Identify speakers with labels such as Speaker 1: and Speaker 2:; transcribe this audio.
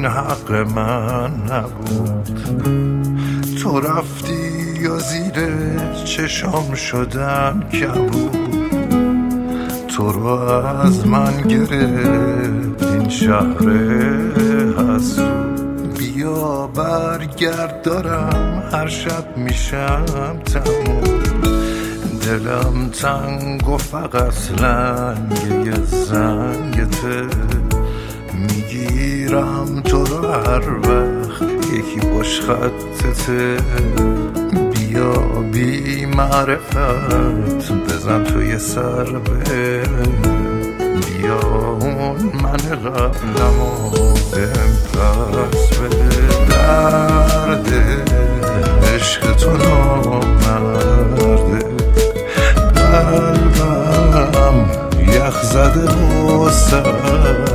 Speaker 1: این حق من نبود. تو رفتی یا زیر چشام شدم کبود، تو رو از من گرفت این شهر حسود. بیا برگرد دارم هر شب میشم تموم، دلم تنگ و فقط لنگ یه زنگته، میگیرم تو رو هر وقت یکی باش خطته. بیا بی معرفت بزن توی سر به، بیا اون من قبلمو بهم پس بده. درد عشق تو نامرده، قلبم یخ زده و سرده،